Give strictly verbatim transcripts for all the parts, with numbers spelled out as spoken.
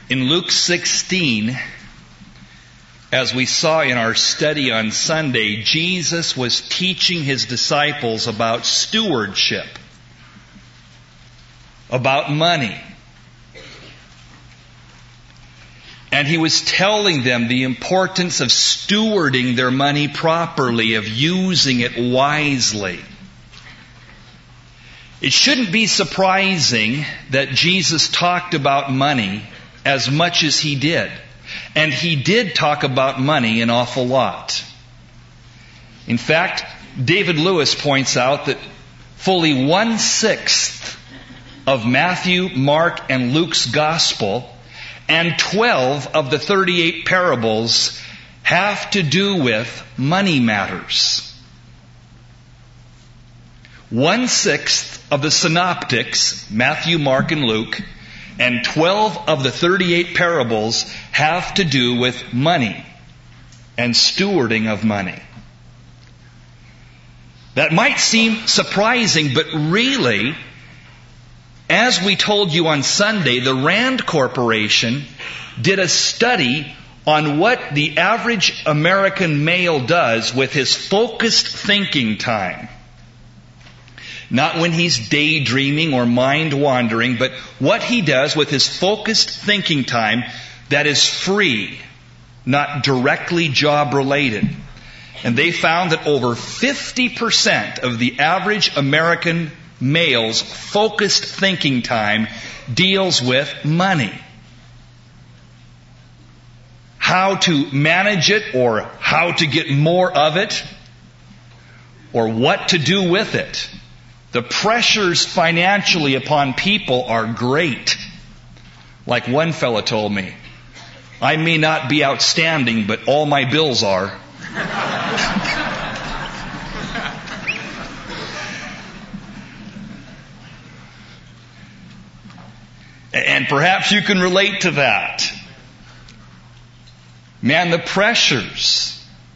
In Luke sixteen, as we saw in our study on Sunday, Jesus was teaching his disciples about stewardship, about money. And he was telling them the importance of stewarding their money properly, of using it wisely. It shouldn't be surprising that Jesus talked about money as much as he did. And he did talk about money an awful lot. In fact, David Lewis points out that fully one-sixth of Matthew, Mark, and Luke's gospel and twelve of the thirty-eight parables have to do with money matters. One-sixth of the synoptics, Matthew, Mark, and Luke, and twelve of the thirty-eight parables have to do with money and stewarding of money. That might seem surprising, but really, as we told you on Sunday, the Rand Corporation did a study on what the average American male does with his focused thinking time. Not when he's daydreaming or mind-wandering, but what he does with his focused thinking time that is free, not directly job-related. And they found that over fifty percent of the average American male's focused thinking time deals with money. How to manage it, or how to get more of it, or what to do with it. The pressures financially upon people are great. Like one fella told me, I may not be outstanding, but all my bills are. And perhaps you can relate to that. Man, the pressures.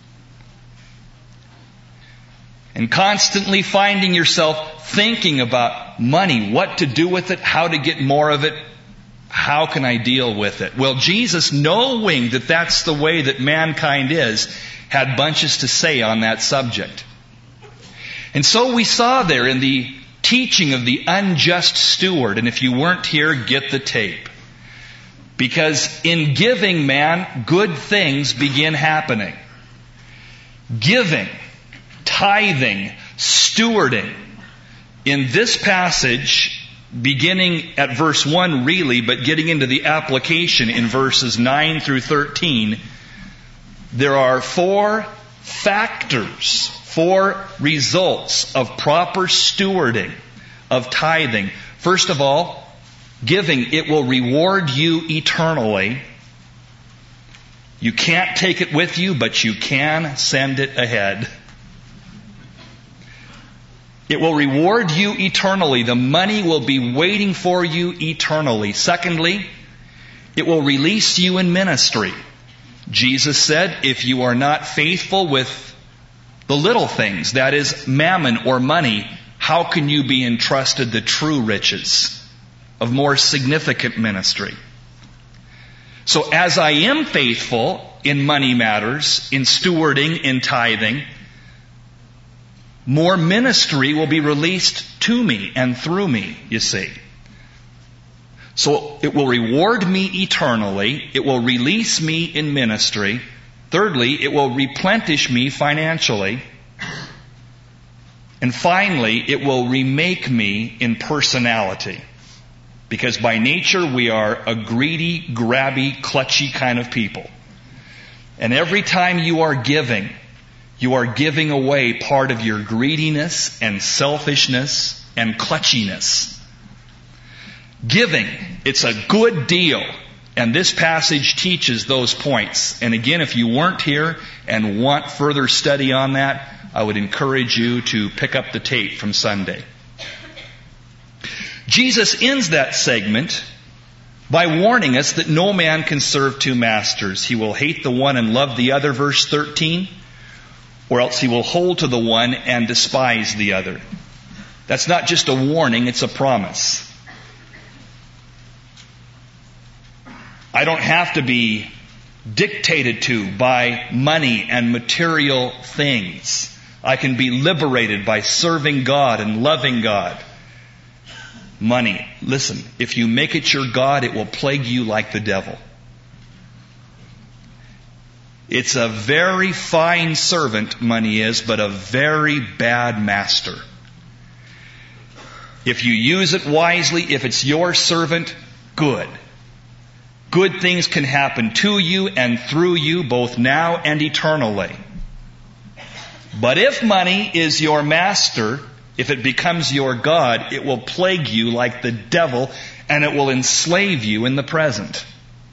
And constantly finding yourself thinking about money, what to do with it, how to get more of it, how can I deal with it? Well, Jesus, knowing that that's the way that mankind is, had bunches to say on that subject. And so we saw there in the teaching of the unjust steward, and if you weren't here, get the tape. Because in giving, man, good things begin happening. Giving, tithing, stewarding. In this passage, beginning at verse one really, but getting into the application in verses nine through thirteen, there are four factors, four results of proper stewarding, of tithing. First of all, giving, it will reward you eternally. You can't take it with you, but you can send it ahead. It will reward you eternally. The money will be waiting for you eternally. Secondly, it will release you in ministry. Jesus said, if you are not faithful with the little things, that is mammon or money, how can you be entrusted the true riches of more significant ministry? So as I am faithful in money matters, in stewarding, in tithing, more ministry will be released to me and through me, you see. So it will reward me eternally. It will release me in ministry. Thirdly, it will replenish me financially. And finally, it will remake me in personality. Because by nature, we are a greedy, grabby, clutchy kind of people. And every time you are giving, you are giving away part of your greediness and selfishness and clutchiness. Giving, it's a good deal. And this passage teaches those points. And again, if you weren't here and want further study on that, I would encourage you to pick up the tape from Sunday. Jesus ends that segment by warning us that no man can serve two masters. He will hate the one and love the other, verse thirteen, or else he will hold to the one and despise the other. That's not just a warning, it's a promise. I don't have to be dictated to by money and material things. I can be liberated by serving God and loving God. Money. Listen, if you make it your God, it will plague you like the devil. It's a very fine servant, money is, but a very bad master. If you use it wisely, if it's your servant, good. Good things can happen to you and through you, both now and eternally. But if money is your master, if it becomes your God, it will plague you like the devil, and it will enslave you in the present.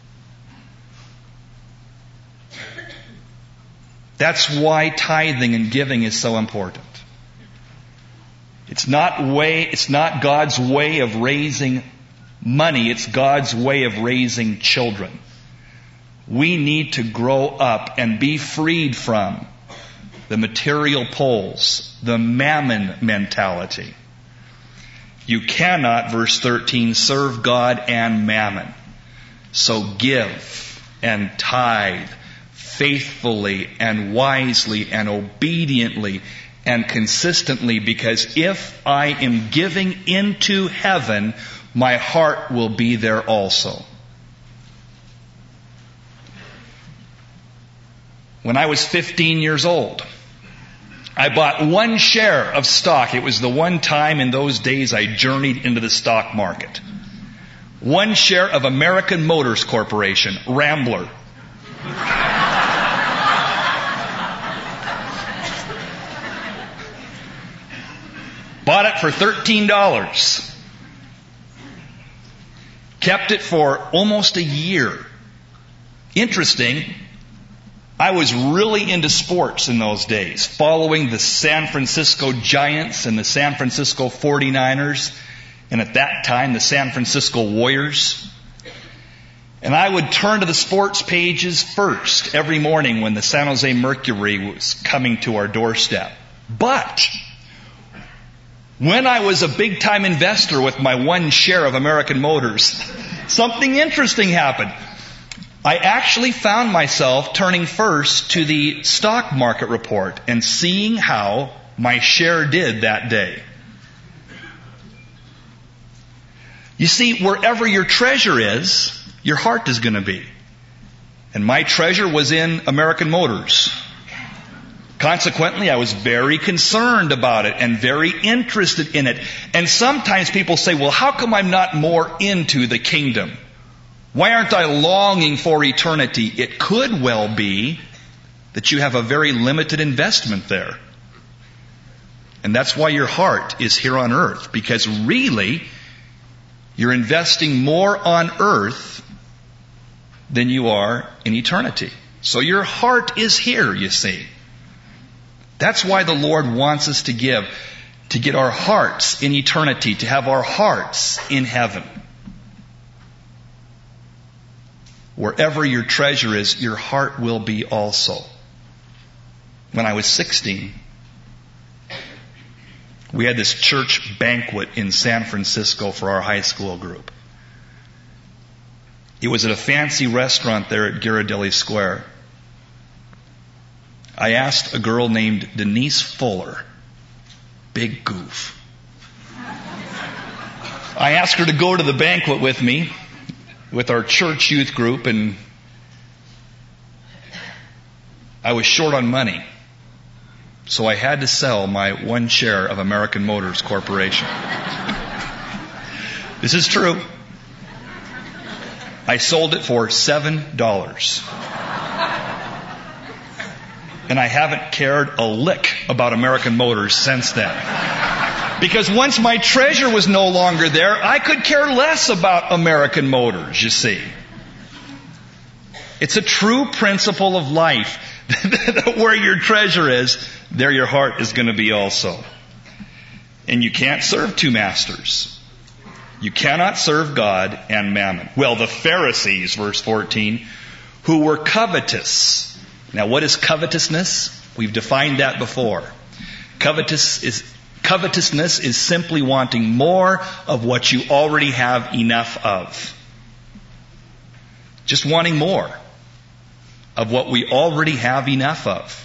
That's why tithing and giving is so important. It's not way, it's not God's way of raising money, it's God's way of raising children. We need to grow up and be freed from the material poles, the mammon mentality. You cannot, verse thirteen, serve God and mammon. So give and tithe faithfully and wisely and obediently and consistently, because if I am giving into heaven, my heart will be there also. When I was fifteen years old, I bought one share of stock. It was the one time in those days I journeyed into the stock market. One share of American Motors Corporation, Rambler. Bought it for thirteen dollars. Kept it for almost a year. Interesting, I was really into sports in those days, following the San Francisco Giants and the San Francisco forty-niners, and at that time the San Francisco Warriors. And I would turn to the sports pages first every morning when the San Jose Mercury was coming to our doorstep. But when I was a big-time investor with my one share of American Motors, something interesting happened. I actually found myself turning first to the stock market report and seeing how my share did that day. You see, wherever your treasure is, your heart is going to be. And my treasure was in American Motors. Consequently, I was very concerned about it and very interested in it. And sometimes people say, well, how come I'm not more into the kingdom? Why aren't I longing for eternity? It could well be that you have a very limited investment there. And that's why your heart is here on earth. Because really, you're investing more on earth than you are in eternity. So your heart is here, you see. That's why the Lord wants us to give, to get our hearts in eternity, to have our hearts in heaven. Wherever your treasure is, your heart will be also. When I was sixteen, we had this church banquet in San Francisco for our high school group. It was at a fancy restaurant there at Ghirardelli Square. I asked a girl named Denise Fuller, big goof. I asked her to go to the banquet with me, with our church youth group, and I was short on money. So I had to sell my one share of American Motors Corporation. This is true. I sold it for seven dollars. And I haven't cared a lick about American Motors since then. Because once my treasure was no longer there, I could care less about American Motors, you see. It's a true principle of life. Where your treasure is, there your heart is going to be also. And you can't serve two masters. You cannot serve God and mammon. Well, the Pharisees, verse fourteen, who were covetous. Now, what is covetousness? We've defined that before. Covetous is, covetousness is simply wanting more of what you already have enough of. Just wanting more of what we already have enough of.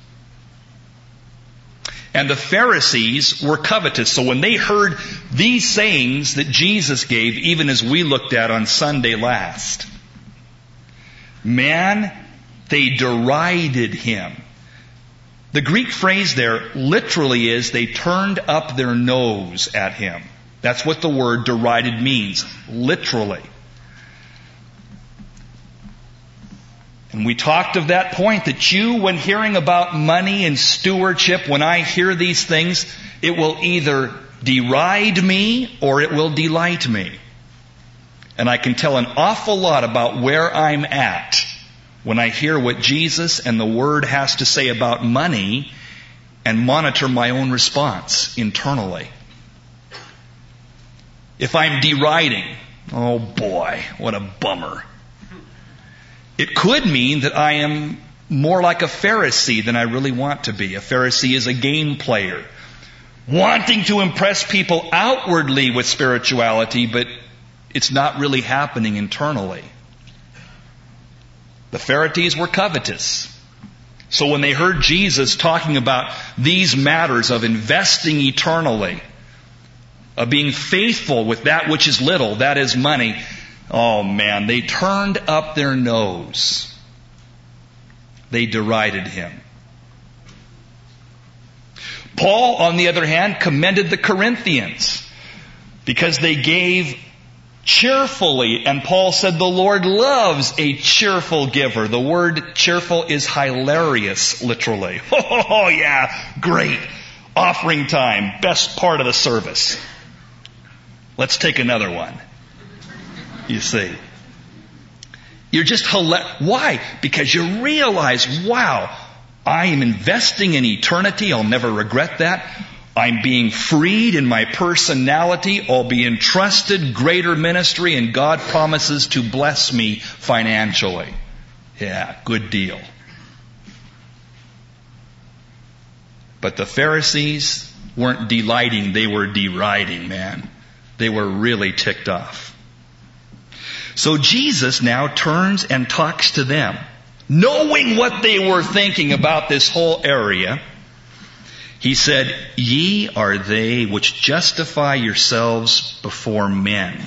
And the Pharisees were covetous. So when they heard these sayings that Jesus gave, even as we looked at on Sunday last, man, they derided him. The Greek phrase there literally is they turned up their nose at him. That's what the word derided means, literally. And we talked of that point that you, when hearing about money and stewardship, when I hear these things, it will either deride me or it will delight me. And I can tell an awful lot about where I'm at when I hear what Jesus and the Word has to say about money and monitor my own response internally. If I'm deriding, oh boy, what a bummer. It could mean that I am more like a Pharisee than I really want to be. A Pharisee is a game player, wanting to impress people outwardly with spirituality, but it's not really happening internally. The Pharisees were covetous. So when they heard Jesus talking about these matters of investing eternally, of being faithful with that which is little, that is money, oh man, they turned up their nose. They derided him. Paul, on the other hand, commended the Corinthians because they gave cheerfully. And Paul said the Lord loves a cheerful giver. The word cheerful is hilarious, literally. Oh yeah, great. Offering time, best part of the service. Let's take another one. You see. You're just hilarious. Why? Because you realize, wow, I am investing in eternity. I'll never regret that. I'm being freed in my personality. I'll be entrusted greater ministry, and God promises to bless me financially. Yeah, good deal. But the Pharisees weren't delighting, they were deriding, man. They were really ticked off. So Jesus now turns and talks to them. Knowing what they were thinking about this whole area, he said, "Ye are they which justify yourselves before men.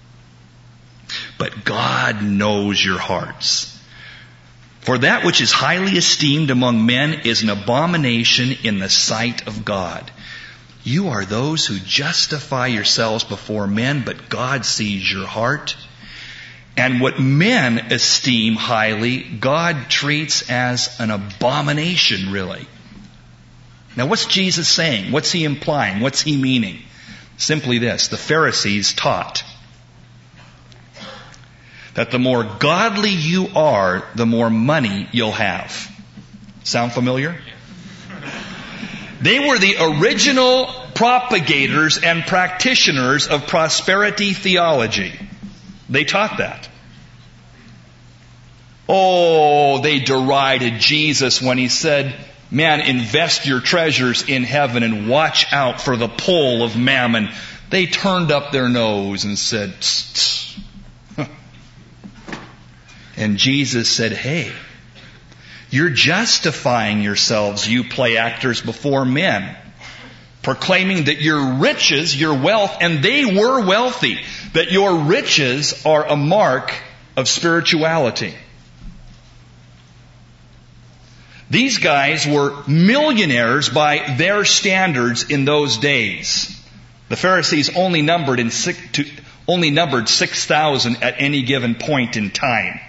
But God knows your hearts. For that which is highly esteemed among men is an abomination in the sight of God. You are those who justify yourselves before men, but God sees your heart. And what men esteem highly, God treats as an abomination, really." Now what's Jesus saying? What's he implying? What's he meaning? Simply this: the Pharisees taught that the more godly you are, the more money you'll have. Sound familiar? They were the original propagators and practitioners of prosperity theology. They taught that. Oh, they derided Jesus when he said, "Man, invest your treasures in heaven and watch out for the pull of mammon." They turned up their nose and said, "Tss, tss." And Jesus said, "Hey, you're justifying yourselves, you play actors, before men, proclaiming that your riches, your wealth," and they were wealthy, "that your riches are a mark of spirituality." These guys were millionaires by their standards in those days. The Pharisees only numbered in six, to, only numbered six thousand at any given point in time.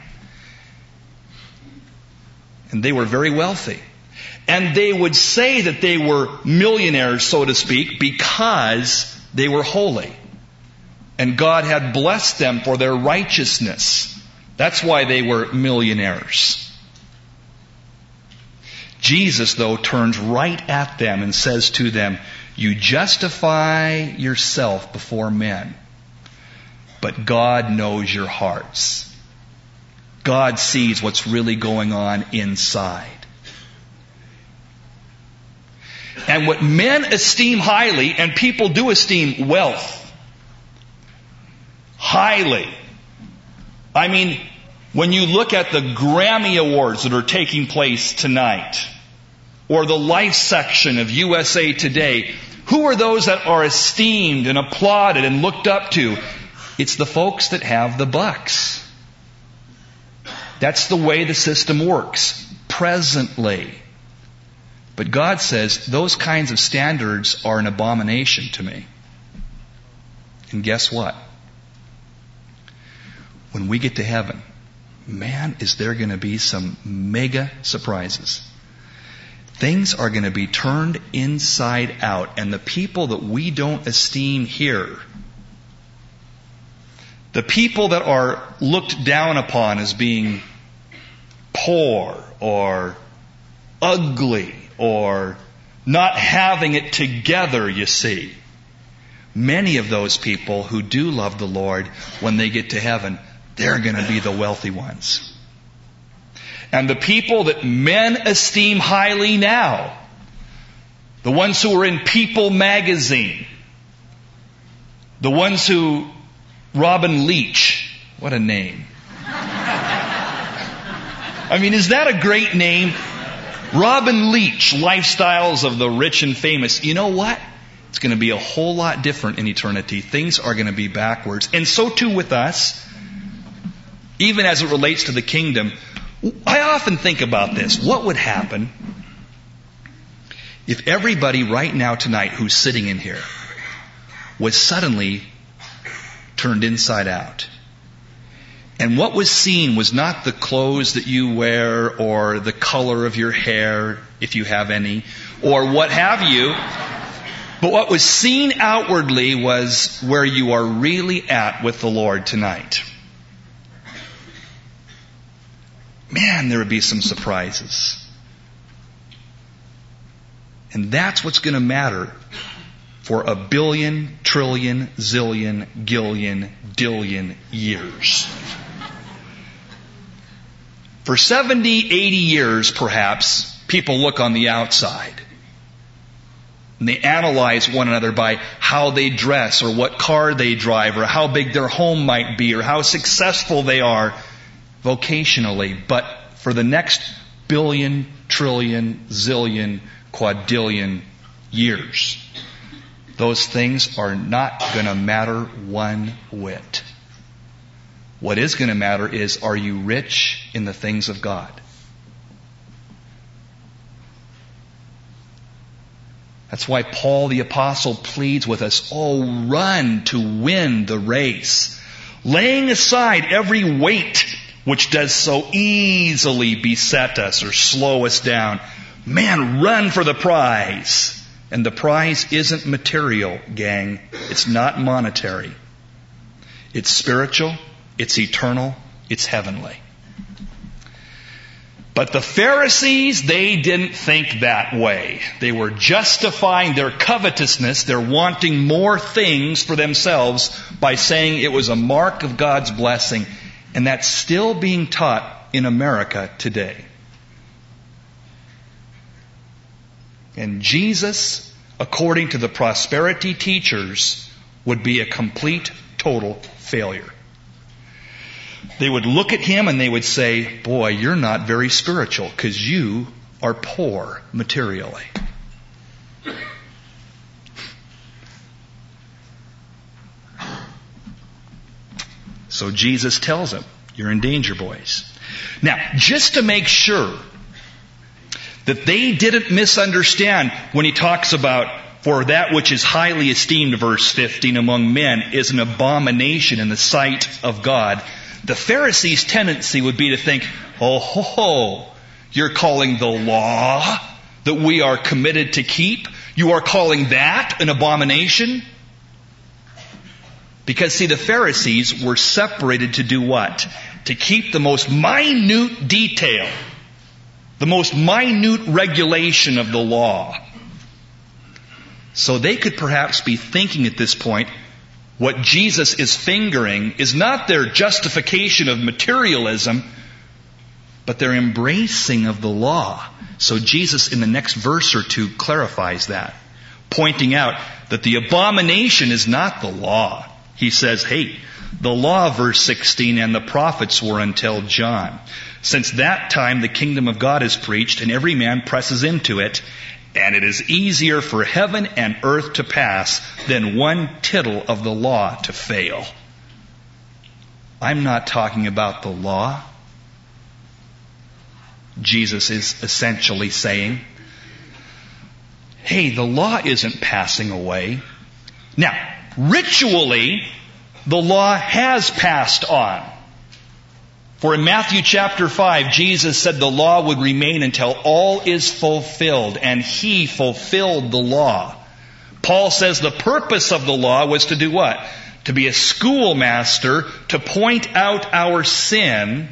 And they were very wealthy. And they would say that they were millionaires, so to speak, because they were holy. And God had blessed them for their righteousness. That's why they were millionaires. Jesus, though, turns right at them and says to them, "You justify yourself before men, but God knows your hearts. God sees what's really going on inside. And what men esteem highly, and people do esteem wealth highly. I mean, When you look at the Grammy Awards that are taking place tonight, or the Life section of U S A Today, who are those that are esteemed and applauded and looked up to? It's the folks that have the bucks. That's the way the system works, presently. But God says those kinds of standards are an abomination to me. And guess what? When we get to heaven, man, is there going to be some mega surprises. Things are going to be turned inside out. And the people that we don't esteem here, the people that are looked down upon as being poor or ugly or not having it together, you see. Many of those people who do love the Lord, when they get to heaven, they're going to be the wealthy ones. And the people that men esteem highly now, the ones who are in People magazine, the ones who, Robin Leach, what a name. I mean, is that a great name? Robin Leach, Lifestyles of the Rich and Famous. You know what? It's going to be a whole lot different in eternity. Things are going to be backwards. And so too with us. Even as it relates to the kingdom, I often think about this. What would happen if everybody right now tonight who's sitting in here was suddenly turned inside out? And what was seen was not the clothes that you wear or the color of your hair, if you have any, or what have you. But what was seen outwardly was where you are really at with the Lord tonight. Man, there would be some surprises. And that's what's going to matter for a billion, trillion, zillion, gillion, dillion years. For seventy, eighty years, perhaps, people look on the outside. And they analyze one another by how they dress, or what car they drive, or how big their home might be, or how successful they are vocationally. But for the next billion, trillion, zillion, quadrillion years, those things are not going to matter one whit. What is going to matter is, are you rich in the things of God? That's why Paul the Apostle pleads with us, oh, run to win the race, laying aside every weight which does so easily beset us or slow us down. Man, run for the prize. And the prize isn't material, gang. It's not monetary. It's spiritual, it's eternal, it's heavenly. But the Pharisees, they didn't think that way. They were justifying their covetousness, their wanting more things for themselves, by saying it was a mark of God's blessing. And that's still being taught in America today. And Jesus, according to the prosperity teachers, would be a complete, total failure. They would look at him and they would say, boy, you're not very spiritual because you are poor materially. So Jesus tells them, you're in danger, boys. Now, just to make sure that they didn't misunderstand when he talks about, for that which is highly esteemed, verse fifteen, among men is an abomination in the sight of God. The Pharisees' tendency would be to think, oh, ho, ho, you're calling the law that we are committed to keep, you are calling that an abomination? Because, see, the Pharisees were separated to do what? To keep the most minute detail, the most minute regulation of the law. So they could perhaps be thinking at this point, what Jesus is fingering is not their justification of materialism, but their embracing of the law. So Jesus, in the next verse or two, clarifies that, pointing out that the abomination is not the law. He says, hey, The law, verse sixteen, and the prophets were until John. Since that time the kingdom of God is preached, and every man presses into it, and it is easier for heaven and earth to pass than one tittle of the law to fail. I'm not talking about the law. Jesus is essentially saying, hey, the law isn't passing away. Now, ritually, the law has passed on. For in Matthew chapter five, Jesus said the law would remain until all is fulfilled, and He fulfilled the law. Paul says the purpose of the law was to do what? To be a schoolmaster, to point out our sin,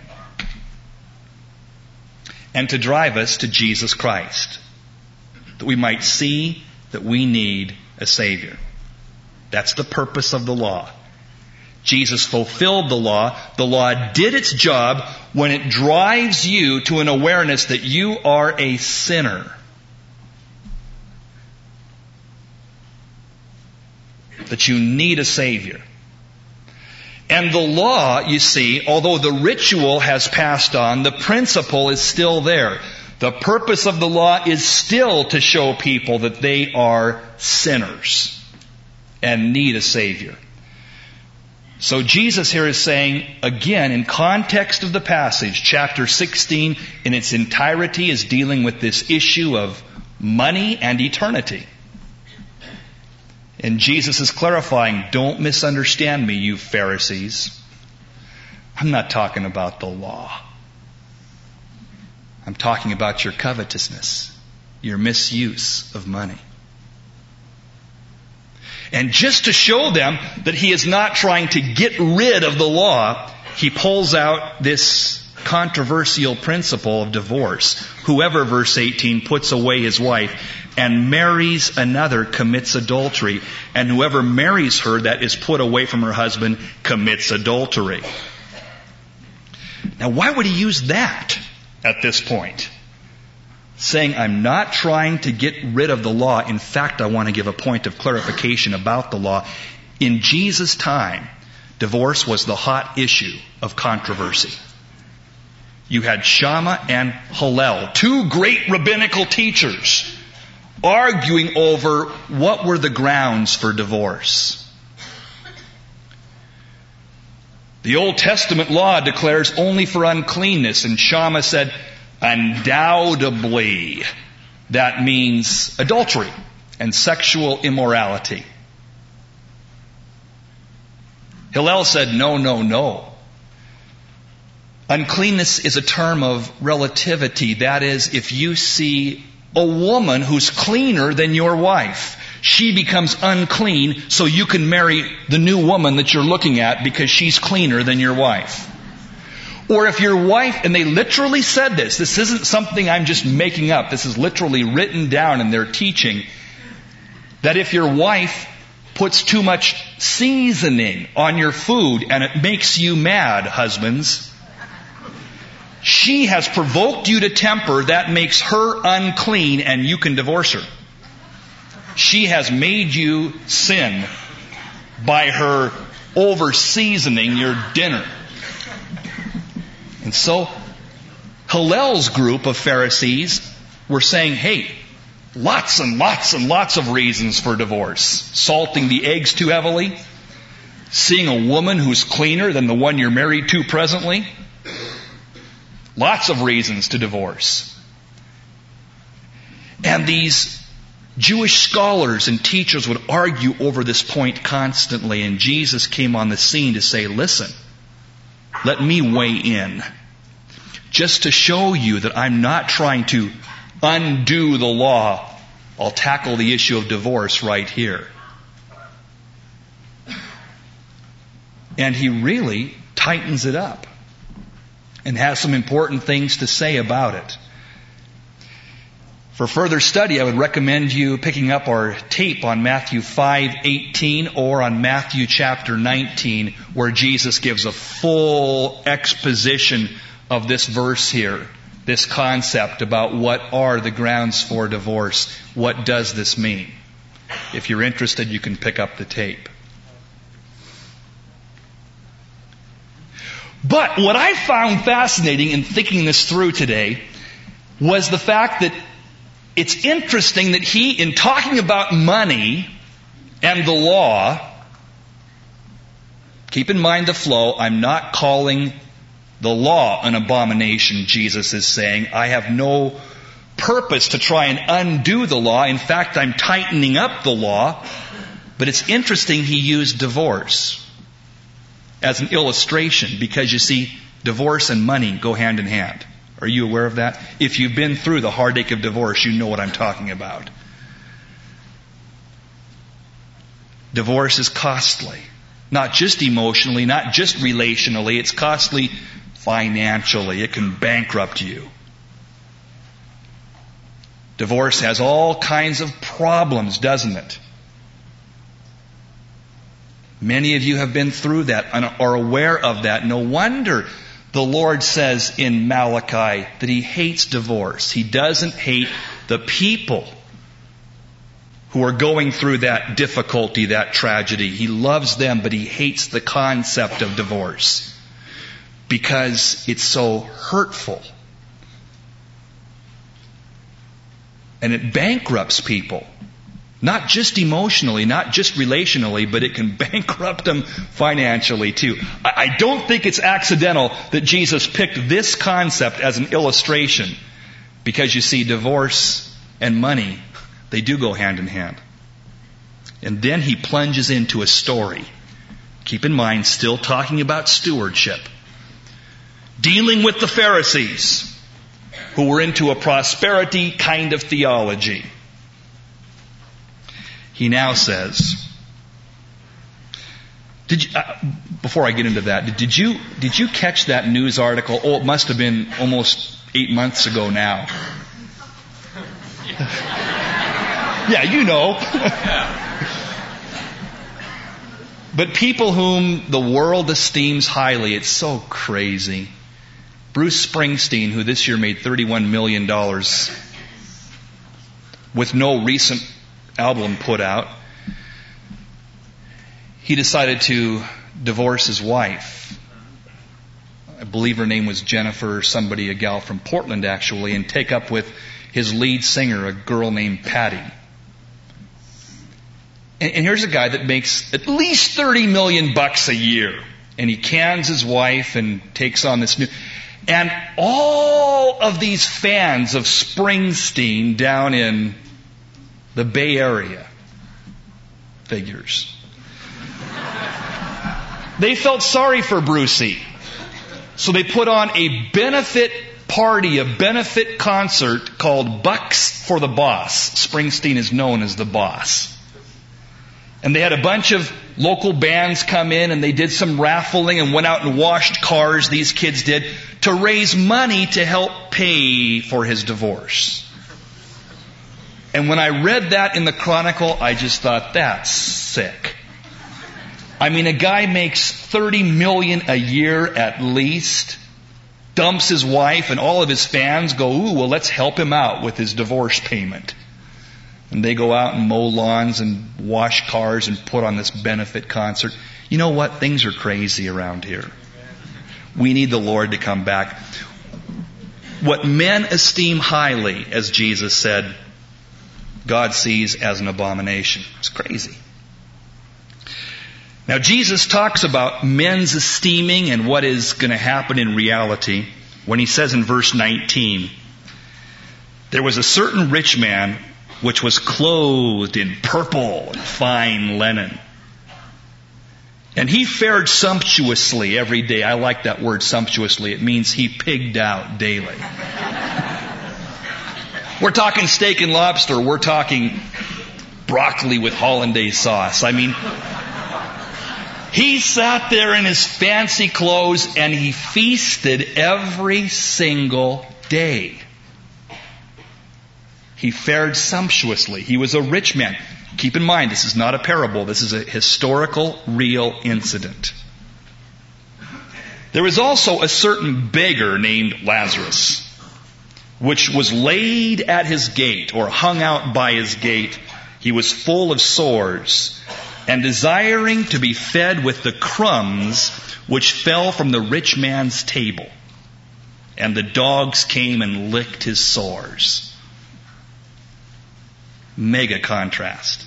and to drive us to Jesus Christ, that we might see that we need a Savior. That's the purpose of the law. Jesus fulfilled the law. The law did its job when it drives you to an awareness that you are a sinner. That you need a Savior. And the law, you see, although the ritual has passed on, the principle is still there. The purpose of the law is still to show people that they are sinners and need a Savior. So Jesus here is saying, again, in context of the passage, chapter sixteen in its entirety is dealing with this issue of money and eternity. And Jesus is clarifying, don't misunderstand me, you Pharisees. I'm not talking about the law. I'm talking about your covetousness, your misuse of money. And just to show them that He is not trying to get rid of the law, He pulls out this controversial principle of divorce. Whoever, verse eighteen, puts away his wife and marries another commits adultery. And whoever marries her that is put away from her husband commits adultery. Now, why would He use that at this point? Saying, I'm not trying to get rid of the law. In fact, I want to give a point of clarification about the law. In Jesus' time, divorce was the hot issue of controversy. You had Shammah and Hillel, two great rabbinical teachers, arguing over what were the grounds for divorce. The Old Testament law declares only for uncleanness, and Shammah said, undoubtedly, that means adultery and sexual immorality. Hillel said, no, no, no. Uncleanness is a term of relativity. That is, if you see a woman who's cleaner than your wife, she becomes unclean, so you can marry the new woman that you're looking at because she's cleaner than your wife. Or if your wife, and they literally said this, this isn't something I'm just making up, this is literally written down in their teaching, that if your wife puts too much seasoning on your food and it makes you mad, husbands, she has provoked you to temper, that makes her unclean and you can divorce her. She has made you sin by her over-seasoning your dinner. And so, Hillel's group of Pharisees were saying, hey, lots and lots and lots of reasons for divorce. Salting the eggs too heavily, seeing a woman who's cleaner than the one you're married to presently. Lots of reasons to divorce. And these Jewish scholars and teachers would argue over this point constantly, and Jesus came on the scene to say, listen, let me weigh in. Just to show you that I'm not trying to undo the law, I'll tackle the issue of divorce right here. And He really tightens it up and has some important things to say about it. For further study, I would recommend you picking up our tape on Matthew five eighteen or on Matthew chapter nineteen, where Jesus gives a full exposition of this verse here, this concept about what are the grounds for divorce. What does this mean? If you're interested, you can pick up the tape. But what I found fascinating in thinking this through today was the fact that it's interesting that he, in talking about money and the law, keep in mind the flow, I'm not calling the law an abomination, Jesus is saying. I have no purpose to try and undo the law. In fact, I'm tightening up the law. But it's interesting he used divorce as an illustration, because you see, divorce and money go hand in hand. Are you aware of that? If you've been through the heartache of divorce, you know what I'm talking about. Divorce is costly. Not just emotionally, not just relationally. It's costly financially. It can bankrupt you. Divorce has all kinds of problems, doesn't it? Many of you have been through that and are aware of that. No wonder the Lord says in Malachi that He hates divorce. He doesn't hate the people who are going through that difficulty, that tragedy. He loves them, but He hates the concept of divorce because it's so hurtful. And it bankrupts people. Not just emotionally, not just relationally, but it can bankrupt them financially too. I don't think it's accidental that Jesus picked this concept as an illustration, because you see, divorce and money, they do go hand in hand. And then He plunges into a story. Keep in mind, still talking about stewardship. Dealing with the Pharisees, who were into a prosperity kind of theology. He now says, did you, uh, before I get into that, did, did you did you catch that news article? Oh, it must have been almost eight months ago now. Yeah, you know. But people whom the world esteems highly, it's so crazy. Bruce Springsteen, who this year made thirty-one million dollars with no recent album put out, he decided to divorce his wife. I believe her name was Jennifer, somebody, a gal from Portland actually, and take up with his lead singer, a girl named Patty. And, and here's a guy that makes at least thirty million bucks a year. And he cans his wife and takes on this new... And all of these fans of Springsteen down in the Bay Area, figures, they felt sorry for Brucey. So they put on a benefit party, a benefit concert called Bucks for the Boss. Springsteen is known as the boss. And they had a bunch of local bands come in, and they did some raffling and went out and washed cars, these kids did, to raise money to help pay for his divorce. And when I read that in the Chronicle, I just thought, that's sick. I mean, a guy makes thirty million dollars a year at least, dumps his wife, and all of his fans go, ooh, well, let's help him out with his divorce payment. And they go out and mow lawns and wash cars and put on this benefit concert. You know what? Things are crazy around here. We need the Lord to come back. What men esteem highly, as Jesus said, God sees as an abomination. It's crazy. Now, Jesus talks about men's esteeming and what is going to happen in reality when He says in verse nineteen, there was a certain rich man which was clothed in purple and fine linen. And he fared sumptuously every day. I like that word, sumptuously. It means he pigged out daily. We're talking steak and lobster. We're talking broccoli with hollandaise sauce. I mean, he sat there in his fancy clothes and he feasted every single day. He fared sumptuously. He was a rich man. Keep in mind, this is not a parable. This is a historical, real incident. There was also a certain beggar named Lazarus, which was laid at his gate, or hung out by his gate. He was full of sores, and desiring to be fed with the crumbs which fell from the rich man's table. And the dogs came and licked his sores. Mega contrast.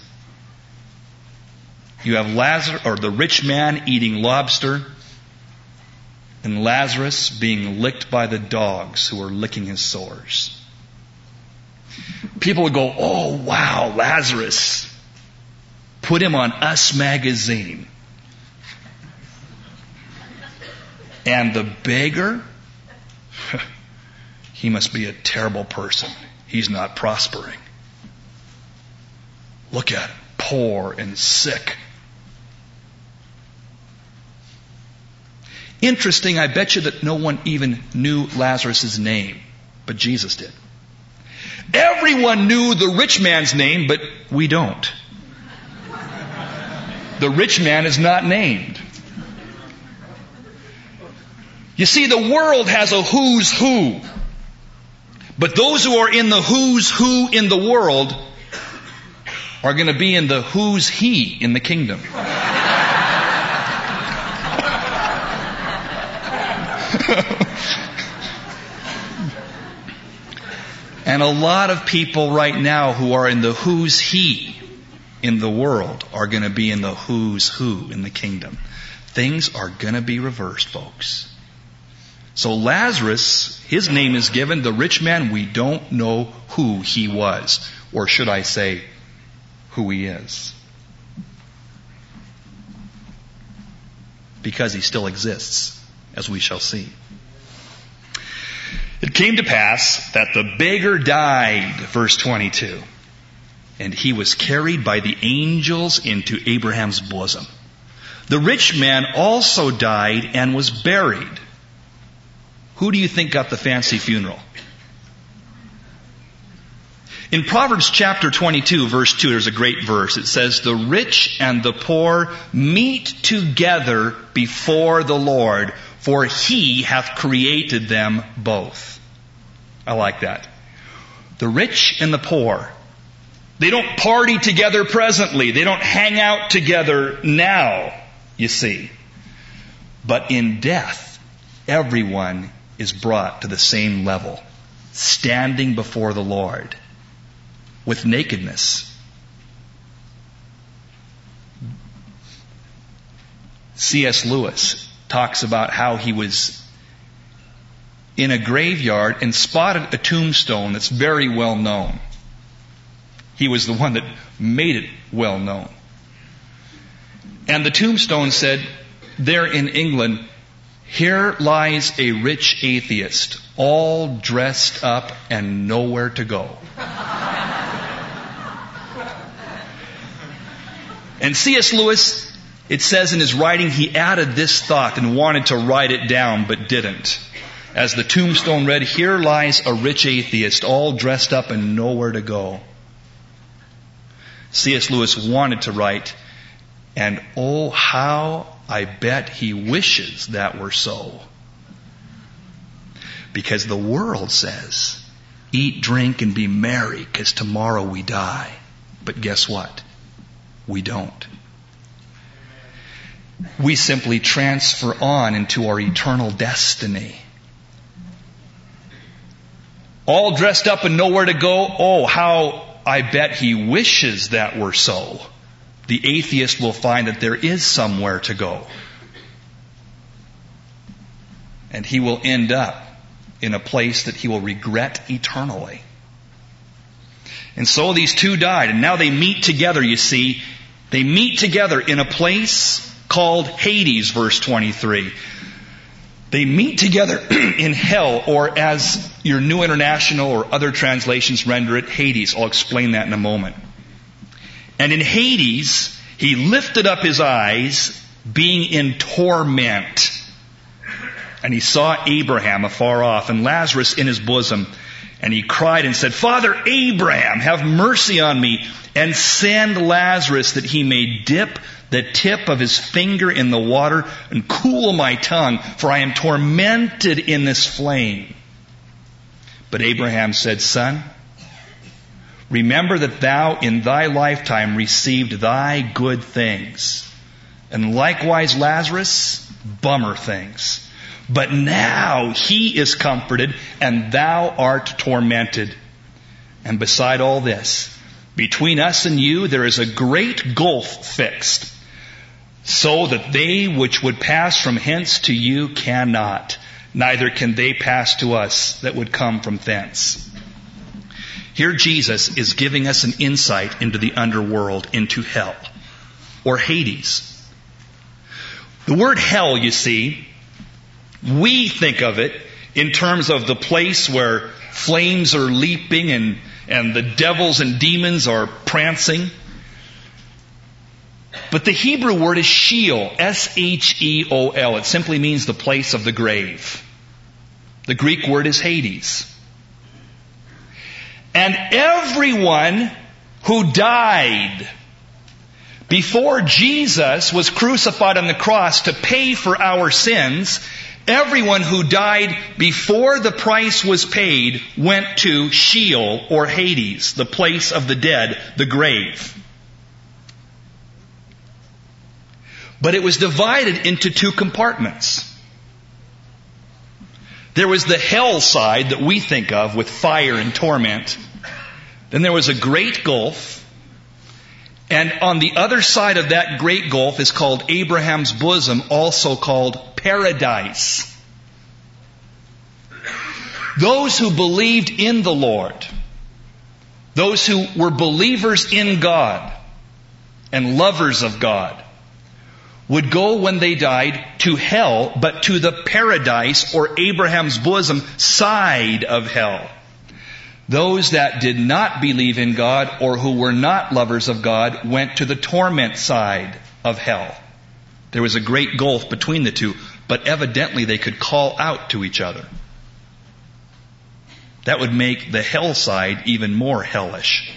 You have Lazarus, or the rich man eating lobster, and Lazarus being licked by the dogs who are licking his sores. People would go, oh wow, Lazarus. Put him on Us magazine. And the beggar, he must be a terrible person. He's not prospering. Look at him, poor and sick. Interesting, I bet you that no one even knew Lazarus' name, but Jesus did. Everyone knew the rich man's name, but we don't. The rich man is not named. You see, the world has a who's who. But those who are in the who's who in the world are going to be in the who's he in the kingdom. And a lot of people right now who are in the who's he in the world are going to be in the who's who in the kingdom. Things are going to be reversed, folks. So Lazarus, his name is given. The rich man, we don't know who he was. Or should I say, who he is. Because he still exists, as we shall see. It came to pass that the beggar died, verse twenty-two, and he was carried by the angels into Abraham's bosom. The rich man also died and was buried. Who do you think got the fancy funeral? In Proverbs chapter twenty-two, verse two, there's a great verse. It says, the rich and the poor meet together before the Lord, for he hath created them both. I like that. The rich and the poor. They don't party together presently. They don't hang out together now, you see. But in death, everyone is brought to the same level, standing before the Lord with nakedness. C S Lewis talks about how he was in a graveyard and spotted a tombstone that's very well known. He was the one that made it well known. And the tombstone said, there in England, here lies a rich atheist, all dressed up and nowhere to go. And C S Lewis, it says in his writing, he added this thought and wanted to write it down, but didn't. As the tombstone read, here lies a rich atheist, all dressed up and nowhere to go. C S Lewis wanted to write, and oh, how I bet he wishes that were so. Because the world says, eat, drink, and be merry, because tomorrow we die. But guess what? We don't. We simply transfer on into our eternal destiny. All dressed up and nowhere to go. Oh, how I bet he wishes that were so. The atheist will find that there is somewhere to go. And he will end up in a place that he will regret eternally. And so these two died, and now they meet together, you see. They meet together in a place called Hades, verse twenty-three. They meet together in hell, or as your New International or other translations render it, Hades. I'll explain that in a moment. And in Hades, he lifted up his eyes, being in torment. And he saw Abraham afar off, and Lazarus in his bosom. And he cried and said, Father Abraham, have mercy on me, and send Lazarus that he may dip the tip of his finger in the water and cool my tongue, for I am tormented in this flame. But Abraham said, Son, Remember that thou in thy lifetime received thy good things, and likewise Lazarus, bummer things. But now he is comforted, and thou art tormented. And beside all this, between us and you there is a great gulf fixed, so that they which would pass from hence to you cannot, neither can they pass to us that would come from thence. Here Jesus is giving us an insight into the underworld, into hell, or Hades. The word hell, you see, we think of it in terms of the place where flames are leaping and, and the devils and demons are prancing. But the Hebrew word is Sheol, S H E O L. It simply means the place of the grave. The Greek word is Hades. And everyone who died before Jesus was crucified on the cross to pay for our sins, everyone who died before the price was paid went to Sheol or Hades, the place of the dead, the grave. But it was divided into two compartments. There was the hell side that we think of with fire and torment. Then there was a great gulf. And on the other side of that great gulf is called Abraham's bosom, also called paradise. Those who believed in the Lord, those who were believers in God and lovers of God, would go when they died to hell, but to the paradise or Abraham's bosom side of hell. Those that did not believe in God or who were not lovers of God went to the torment side of hell. There was a great gulf between the two, but evidently they could call out to each other. That would make the hell side even more hellish.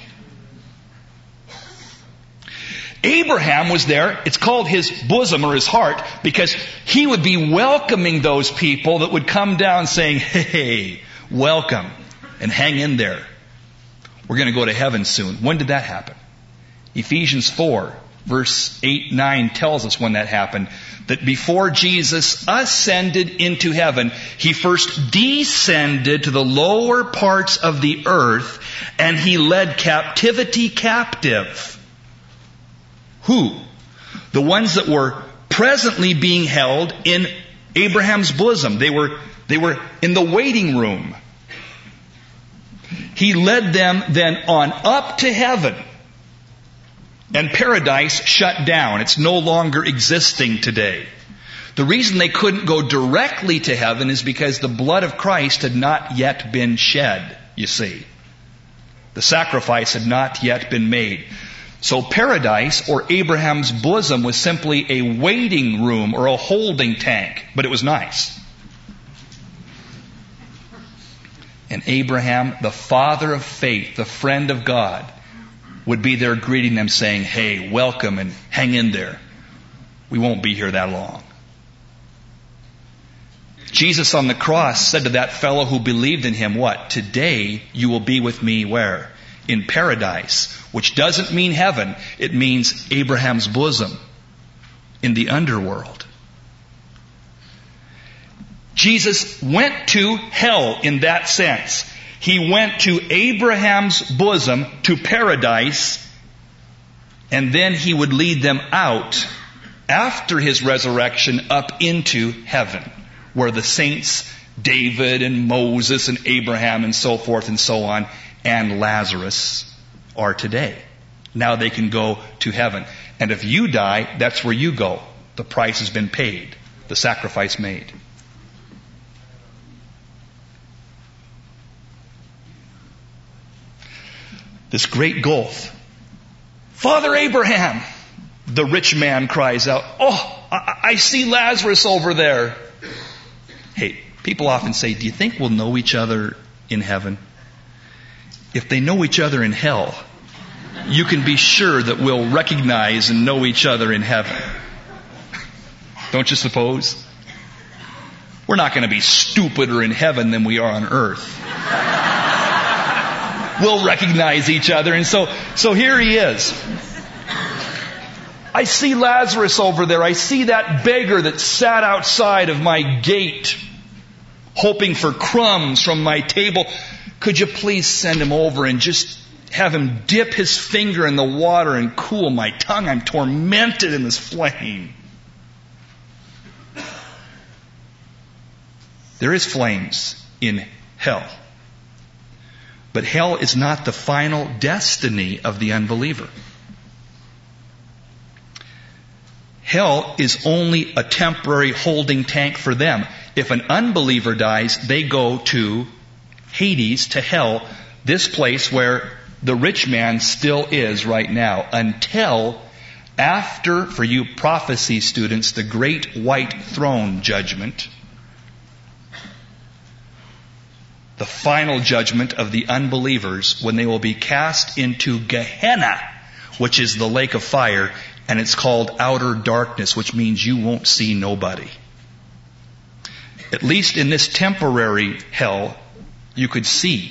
Abraham was there. It's called his bosom or his heart because he would be welcoming those people that would come down saying, hey, welcome, and hang in there. We're going to go to heaven soon. When did that happen? Ephesians four, verse eight, nine tells us when that happened. That before Jesus ascended into heaven, He first descended to the lower parts of the earth and He led captivity captive. Who? The ones that were presently being held in Abraham's bosom. They were, they were in the waiting room. He led them then on up to heaven. And paradise shut down. It's no longer existing today. The reason they couldn't go directly to heaven is because the blood of Christ had not yet been shed, you see. The sacrifice had not yet been made. So paradise, or Abraham's bosom, was simply a waiting room or a holding tank, but it was nice. And Abraham, the father of faith, the friend of God, would be there greeting them saying, hey, welcome and hang in there. We won't be here that long. Jesus on the cross said to that fellow who believed in Him, what? Today you will be with me where? In paradise, which doesn't mean heaven. It means Abraham's bosom, in the underworld. Jesus went to hell in that sense. He went to Abraham's bosom, to paradise, and then He would lead them out after His resurrection up into heaven, where the saints, David and Moses and Abraham and so forth and so on, and Lazarus are today. Now they can go to heaven. And if you die, that's where you go. The price has been paid. The sacrifice made. This great gulf. Father Abraham, the rich man cries out, oh, I, I see Lazarus over there. Hey, people often say, do you think we'll know each other in heaven? If they know each other in hell, you can be sure that we'll recognize and know each other in heaven. Don't you suppose? We're not going to be stupider in heaven than we are on earth. we'll recognize each other. And so, so here he is. I see Lazarus over there. I see that beggar that sat outside of my gate, hoping for crumbs from my table. Could you please send him over and just have him dip his finger in the water and cool my tongue? I'm tormented in this flame. There is flames in hell. But hell is not the final destiny of the unbeliever. Hell is only a temporary holding tank for them. If an unbeliever dies, they go to Hades, to hell, this place where the rich man still is right now, until after, for you prophecy students, the great white throne judgment, the final judgment of the unbelievers, when they will be cast into Gehenna, which is the lake of fire, and it's called outer darkness, which means you won't see nobody. At least in this temporary hell, you could see.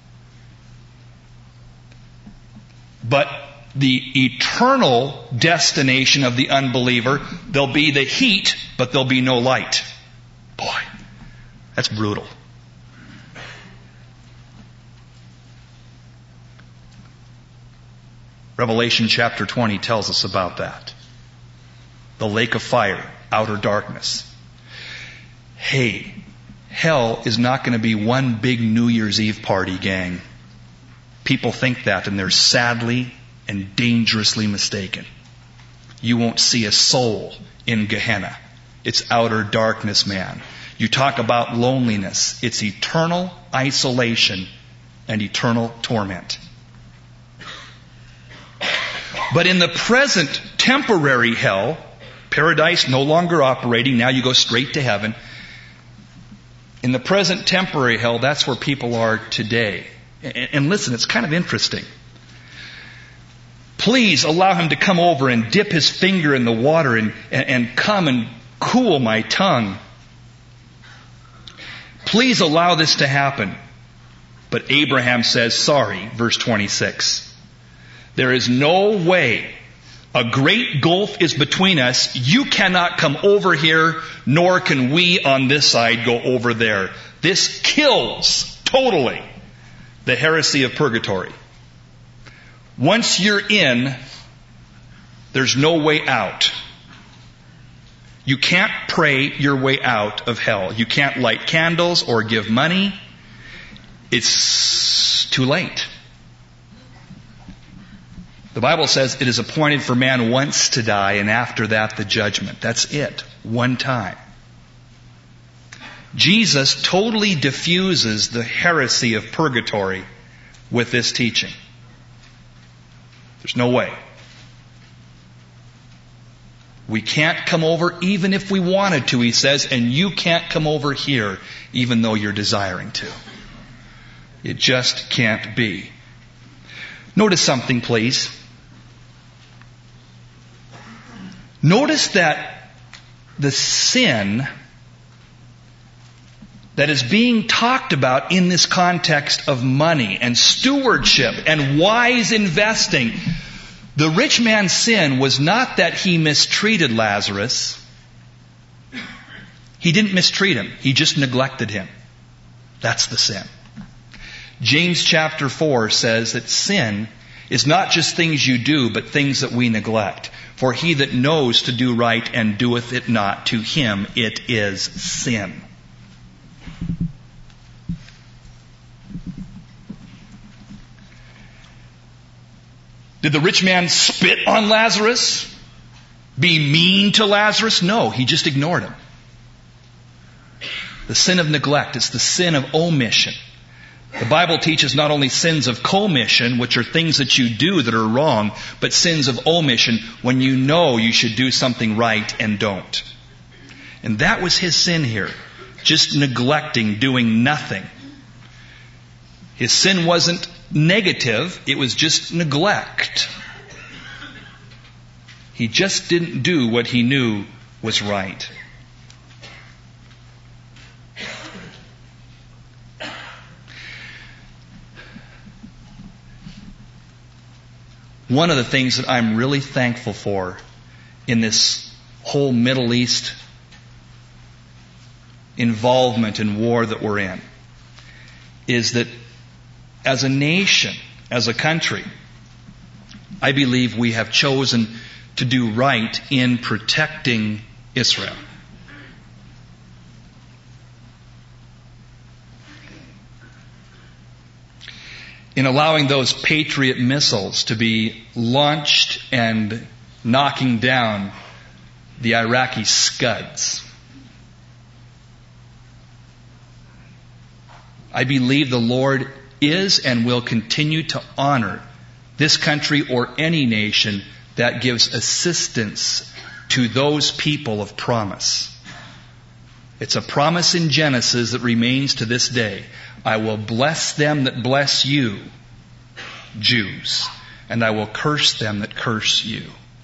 But the eternal destination of the unbeliever, there'll be the heat, but there'll be no light. Boy, that's brutal. Revelation chapter twenty tells us about that. The lake of fire, outer darkness. Hey, hell is not going to be one big New Year's Eve party, gang. People think that, and they're sadly and dangerously mistaken. You won't see a soul in Gehenna. It's outer darkness, man. You talk about loneliness. It's eternal isolation and eternal torment. But in the present temporary hell, paradise no longer operating, now you go straight to heaven. In the present temporary hell, that's where people are today. And listen, it's kind of interesting. Please allow him to come over and dip his finger in the water and, and, and come and cool my tongue. Please allow this to happen. But Abraham says, sorry, verse twenty-six. There is no way. A great gulf is between us. You cannot come over here, nor can we on this side go over there. This kills totally the heresy of purgatory. Once you're in, there's no way out. You can't pray your way out of hell. You can't light candles or give money. It's too late. The Bible says it is appointed for man once to die, and after that the judgment. That's it. One time. Jesus totally diffuses the heresy of purgatory with this teaching. There's no way. We can't come over even if we wanted to, he says, and you can't come over here even though you're desiring to. It just can't be. Notice something, please. Notice that the sin that is being talked about in this context of money and stewardship and wise investing, the rich man's sin was not that he mistreated Lazarus. He didn't mistreat him. He just neglected him. That's the sin. James chapter four says that sin is not just things you do, but things that we neglect. For he that knows to do right and doeth it not, to him it is sin. Did the rich man spit on Lazarus? Be mean to Lazarus? No, he just ignored him. The sin of neglect is the sin of omission. The Bible teaches not only sins of commission, which are things that you do that are wrong, but sins of omission when you know you should do something right and don't. And that was his sin here. Just neglecting, doing nothing. His sin wasn't negative, it was just neglect. He just didn't do what he knew was right. One of the things that I'm really thankful for in this whole Middle East involvement in war that we're in is that as a nation, as a country, I believe we have chosen to do right in protecting Israel. In allowing those Patriot missiles to be launched and knocking down the Iraqi Scuds. I believe the Lord is and will continue to honor this country or any nation that gives assistance to those people of promise. It's a promise in Genesis that remains to this day. I will bless them that bless you, Jews, and I will curse them that curse you.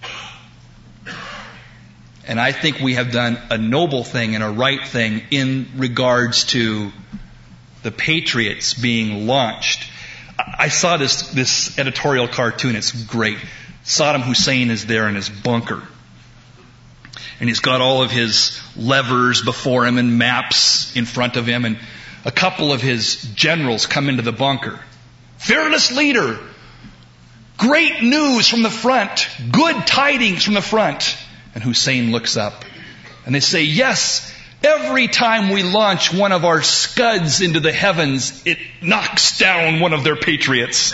And I think we have done a noble thing and a right thing in regards to the Patriots being launched. I saw this, this editorial cartoon. It's great. Saddam Hussein is there in his bunker. And he's got all of his levers before him and maps in front of him. And a couple of his generals come into the bunker. Fearless leader. Great news from the front. Good tidings from the front. And Hussein looks up. And they say, yes, every time we launch one of our Scuds into the heavens, it knocks down one of their Patriots.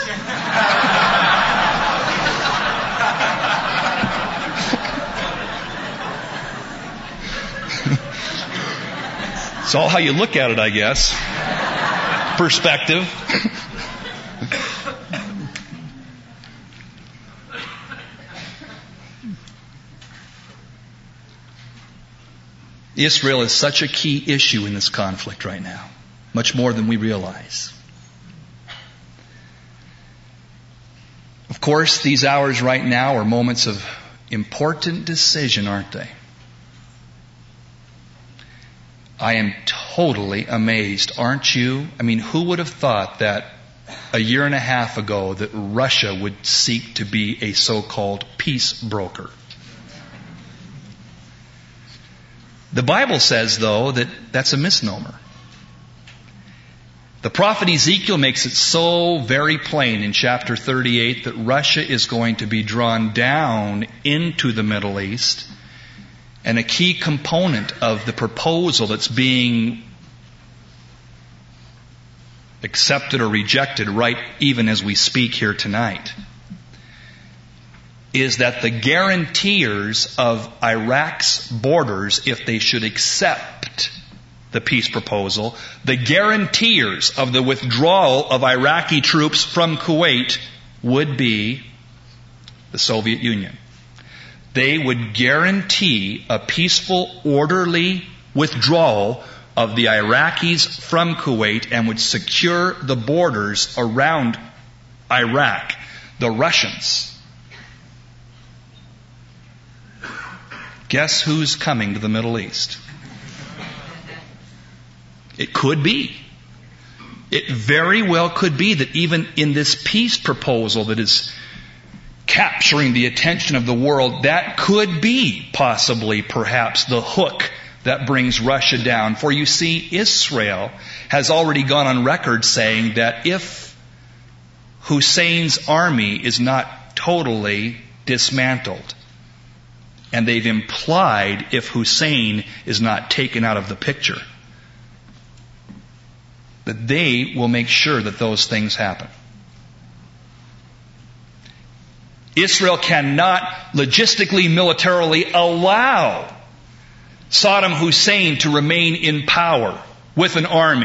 It's all how you look at it, I guess. Perspective. Israel is such a key issue in this conflict right now, much more than we realize. Of course, these hours right now are moments of important decision, aren't they? I am totally amazed, aren't you? I mean, who would have thought that a year and a half ago that Russia would seek to be a so-called peace broker? The Bible says, though, that that's a misnomer. The prophet Ezekiel makes it so very plain in chapter thirty-eight that Russia is going to be drawn down into the Middle East. And a key component of the proposal that's being accepted or rejected right even as we speak here tonight is that the guarantors of Iraq's borders, if they should accept the peace proposal, the guarantors of the withdrawal of Iraqi troops from Kuwait would be the Soviet Union. They would guarantee a peaceful, orderly withdrawal of the Iraqis from Kuwait and would secure the borders around Iraq. The Russians. Guess who's coming to the Middle East? It could be. It very well could be that even in this peace proposal that is capturing the attention of the world, that could be possibly perhaps the hook that brings Russia down. For you see, Israel has already gone on record saying that if Hussein's army is not totally dismantled, and they've implied if Hussein is not taken out of the picture, that they will make sure that those things happen. Israel cannot logistically, militarily allow Saddam Hussein to remain in power with an army.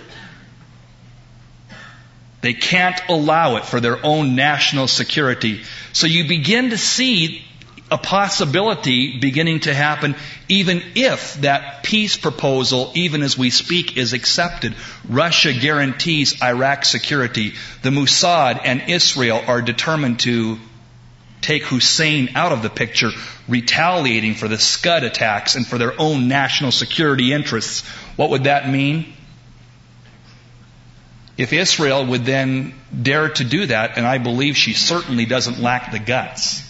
They can't allow it for their own national security. So you begin to see a possibility beginning to happen even if that peace proposal, even as we speak, is accepted. Russia guarantees Iraq's security. The Mossad and Israel are determined to take Hussein out of the picture, retaliating for the Scud attacks and for their own national security interests. What would that mean? If Israel would then dare to do that, and I believe she certainly doesn't lack the guts,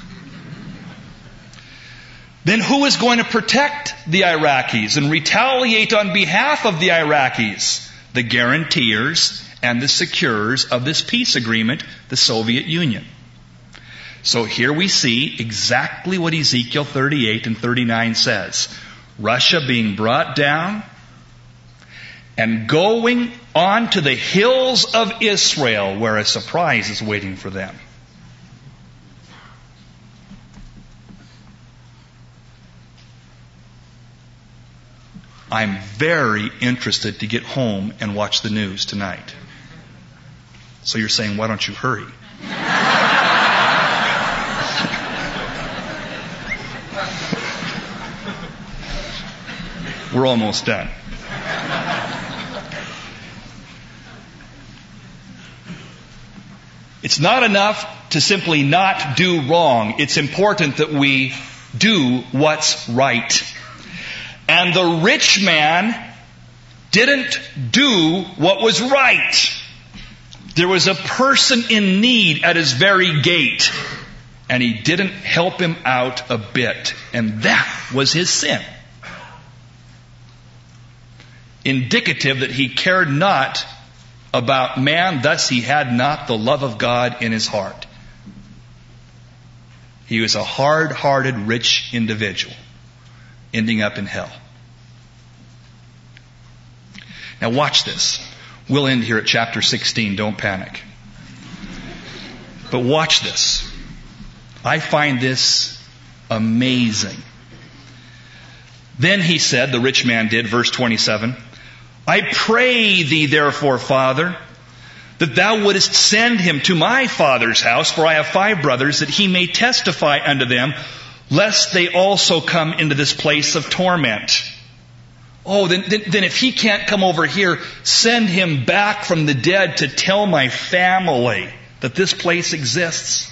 then who is going to protect the Iraqis and retaliate on behalf of the Iraqis? The guaranteers and the securers of this peace agreement, the Soviet Union. So here we see exactly what Ezekiel thirty-eight and thirty-nine says. Russia being brought down and going on to the hills of Israel, where a surprise is waiting for them. I'm very interested to get home and watch the news tonight. So you're saying, why don't you hurry? We're almost done. It's not enough to simply not do wrong. It's important that we do what's right. And the rich man didn't do what was right. There was a person in need at his very gate, and he didn't help him out a bit. And that was his sin. Indicative that he cared not about man, thus he had not the love of God in his heart. He was a hard-hearted, rich individual, ending up in hell. Now watch this. We'll end here at chapter sixteen, don't panic. But watch this. I find this amazing. Then he said, the rich man did, verse twenty-seven, I pray thee therefore, Father, that thou wouldest send him to my father's house, for I have five brothers, that he may testify unto them, lest they also come into this place of torment. Oh, then, then, then if he can't come over here, send him back from the dead to tell my family that this place exists.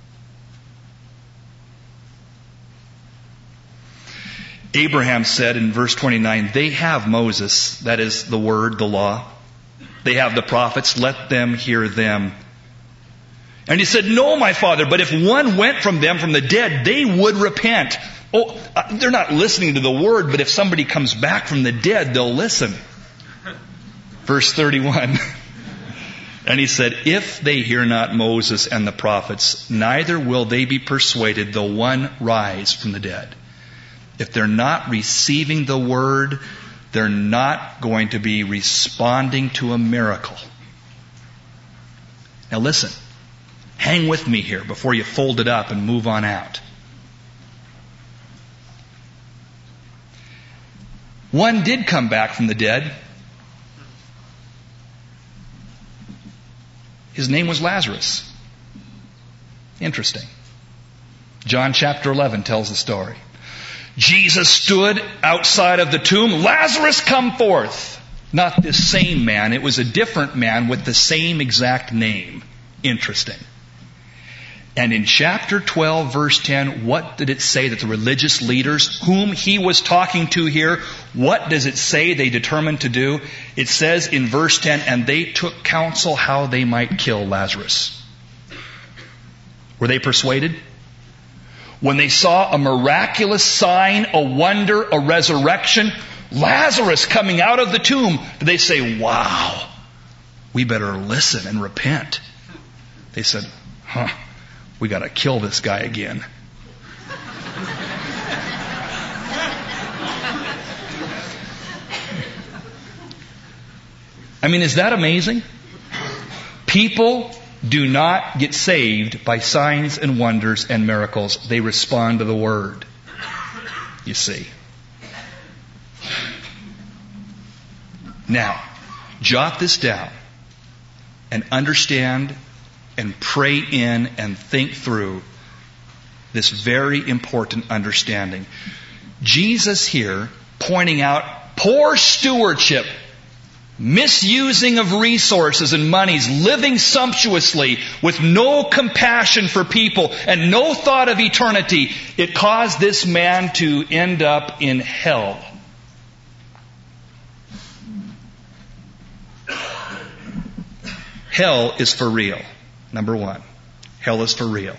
Abraham said in verse twenty-nine, they have Moses, that is the word, the law. They have the prophets, let them hear them. And he said, no, my father, but if one went from them from the dead, they would repent. Oh, they're not listening to the word, but if somebody comes back from the dead, they'll listen. Verse thirty-one. And he said, if they hear not Moses and the prophets, neither will they be persuaded though one rise from the dead. If they're not receiving the word, they're not going to be responding to a miracle. Now listen, hang with me here before you fold it up and move on out. One did come back from the dead. His name was Lazarus. Interesting. John chapter eleven tells the story. Jesus stood outside of the tomb. Lazarus, come forth. Not this same man. It was a different man with the same exact name. Interesting. And in chapter twelve, verse ten, what did it say that the religious leaders whom he was talking to here, what does it say they determined to do? It says in verse ten, and they took counsel how they might kill Lazarus. Were they persuaded? When they saw a miraculous sign, a wonder, a resurrection, Lazarus coming out of the tomb, did they say, wow, we better listen and repent? They said, huh, we got to kill this guy again. I mean, is that amazing? People do not get saved by signs and wonders and miracles. They respond to the Word. You see. Now, jot this down and understand and pray in and think through this very important understanding. Jesus here pointing out poor stewardship, misusing of resources and monies, living sumptuously with no compassion for people and no thought of eternity. It caused this man to end up in hell. hell is for real. Number one, hell is for real.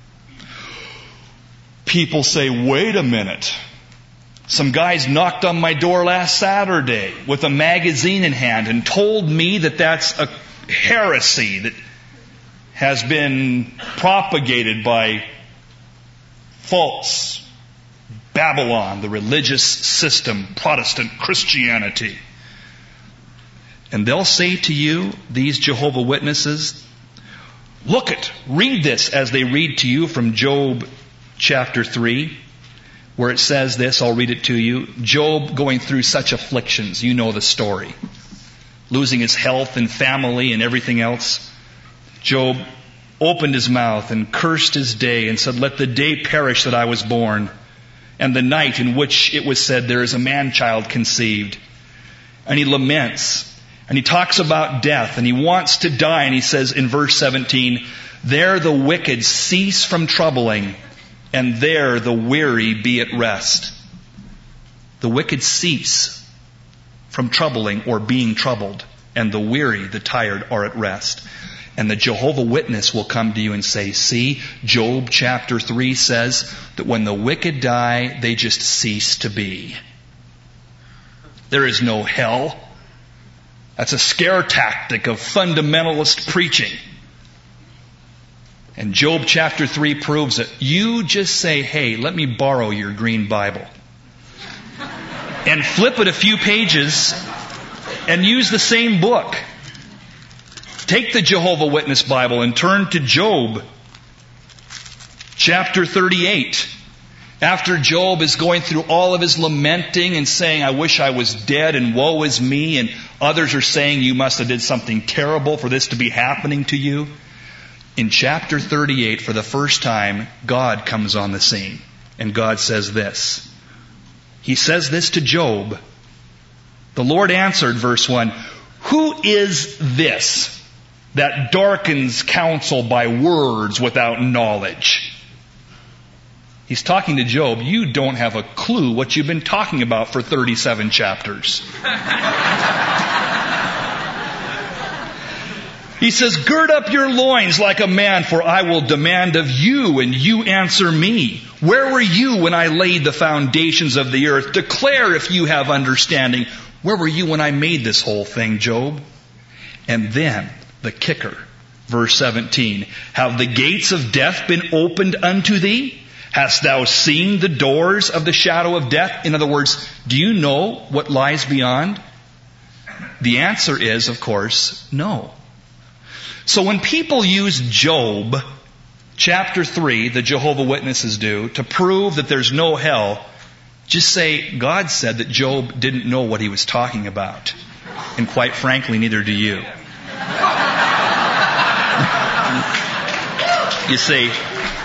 People say, wait a minute. Some guys knocked on my door last Saturday with a magazine in hand and told me that that's a heresy that has been propagated by false Babylon, the religious system, Protestant Christianity. And they'll say to you, these Jehovah's Witnesses, look it, read this as they read to you from Job chapter three, where it says this, I'll read it to you. Job going through such afflictions, you know the story. Losing his health and family and everything else. Job opened his mouth and cursed his day and said, let the day perish that I was born, and the night in which it was said there is a man-child conceived. And he laments, and he talks about death, and he wants to die, and he says in verse seventeen, there the wicked cease from troubling, and there the weary be at rest. The wicked cease from troubling or being troubled, and the weary, the tired, are at rest. And the Jehovah's Witness will come to you and say, see, Job chapter three says that when the wicked die, they just cease to be. There is no hell. That's a scare tactic of fundamentalist preaching. And Job chapter three proves it. You just say, hey, let me borrow your green Bible. And flip it a few pages and use the same book. Take the Jehovah's Witness Bible and turn to Job chapter thirty-eight. After Job is going through all of his lamenting and saying, I wish I was dead and woe is me, and others are saying you must have did something terrible for this to be happening to you. In chapter thirty-eight, for the first time, God comes on the scene. And God says this. He says this to Job. The Lord answered, verse one, who is this that darkens counsel by words without knowledge? He's talking to Job. You don't have a clue what you've been talking about for thirty-seven chapters. He says, gird up your loins like a man, for I will demand of you, and you answer me. Where were you when I laid the foundations of the earth? Declare if you have understanding. Where were you when I made this whole thing, Job? And then, the kicker, verse seventeen, have the gates of death been opened unto thee? Hast thou seen the doors of the shadow of death? In other words, do you know what lies beyond? The answer is, of course, no. So when people use Job, chapter three, the Jehovah's Witnesses do, to prove that there's no hell, just say, God said that Job didn't know what he was talking about. And quite frankly, neither do you. You see,